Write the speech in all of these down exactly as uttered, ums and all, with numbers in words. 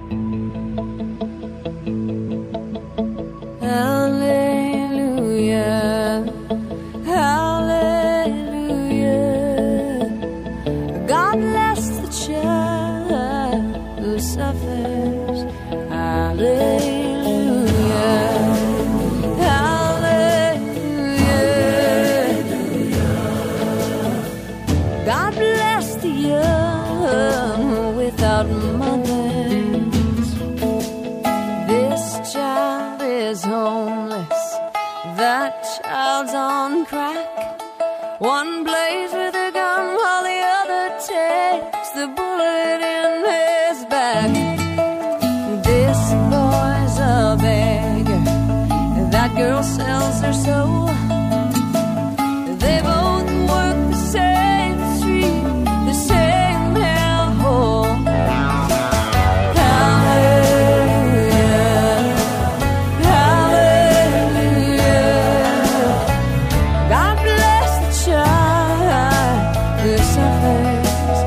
Hallelujah, hallelujah. God bless the child who suffers. Hallelujah, hallelujah. God bless the young without mothers. This child is homeless. That child's on crack. One plays with a gun while the other takes the bullet in his back. This boy's a beggar. That girl sells her soul. They both work the same street, the same hellhole. Hallelujah, hallelujah. God bless the child who suffers.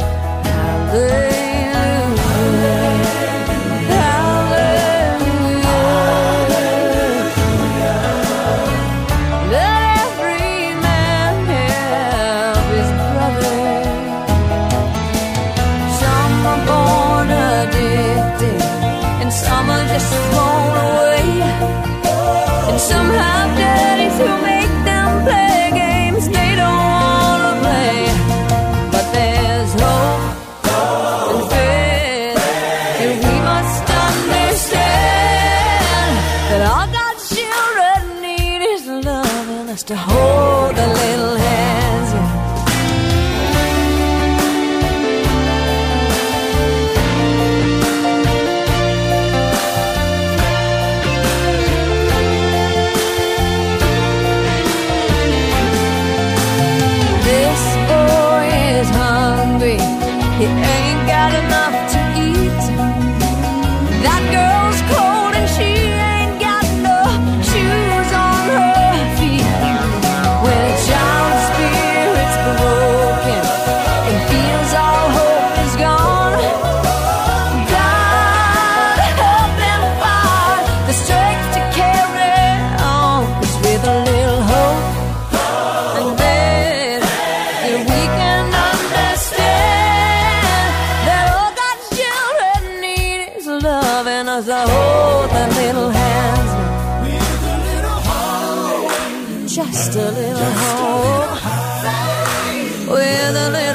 Hallelujah, hallelujah. Let every man help his brother. Some are born addicted, and some are just thrown away. And some have daddies who make them play games they don't want to play. But there's hope and faith, and we must understand that all God's children need is love and us to hold their little hands. This boy is hungry. He ain't got enough to eat. That girl's cold and she ain't got no shoes on her feet. When a child's spirit's broken and feels all hope is gone, God help them find the strength to carry on. 'Cause with a little hope and faith, that we can understand that all God's children need is love and us to hold their little hands. Just a little hope with a little